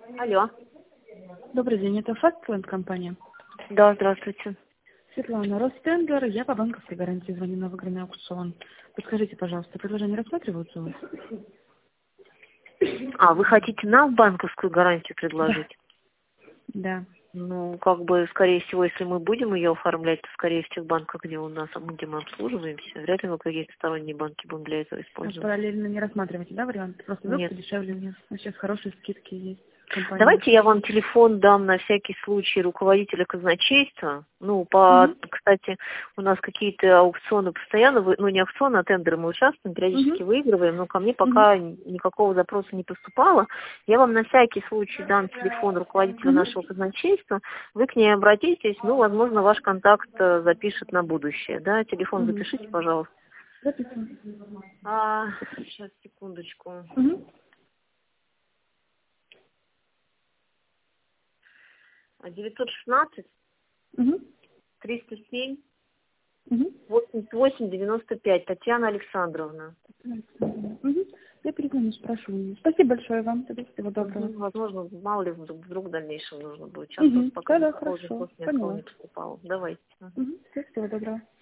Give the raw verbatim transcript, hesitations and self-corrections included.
Алло. Добрый день, это Фастленд компания. Да, здравствуйте. Светлана, Ростендер, я по банковской гарантии звоню на выигранный аукцион. Подскажите, пожалуйста, предложения рассматриваются у вас? А, вы хотите нам банковскую гарантию предложить? Да. Ну, как бы, скорее всего, если мы будем ее оформлять, то, скорее, в тех банках, где у нас, где мы обслуживаемся. Вряд ли мы какие-то сторонние банки будем для этого А использовать. параллельно не рассматриваете, да, вариант? Просто вдруг Нет. подешевле. Нет. Ну, сейчас хорошие скидки есть в компании. Давайте я вам телефон дам на всякий случай руководителя казначейства. Ну, по, Угу. кстати, у нас какие-то аукционы постоянно, вы- ну, не аукционы, а тендеры мы участвуем, Угу. периодически выигрываем, но ко мне Угу. пока никакого запроса не поступало. Я вам на всякий случай дам телефон руководителя Угу. нашего казначейства. Вы к ней обратитесь, ну, возможно, ваш контакт э, запишет на будущее. Да, телефон Угу. запишите, пожалуйста. Записываем. А, сейчас, секундочку. Угу. девятьсот шестнадцать Угу. триста семь Угу. восемьдесят восемь девяносто пять. Татьяна Александровна. Угу. Я перезвоню, спрошу. Спасибо большое вам. Тогда всего доброго. Мгм. Возможно, мало ли вдруг, вдруг в дальнейшем нужно будет. Сейчас Угу. просто пока Да, да, никакого хорошо. запроса ни от кого Поняла. не поступало. Давайте. Мгм. Угу. Всего доброго.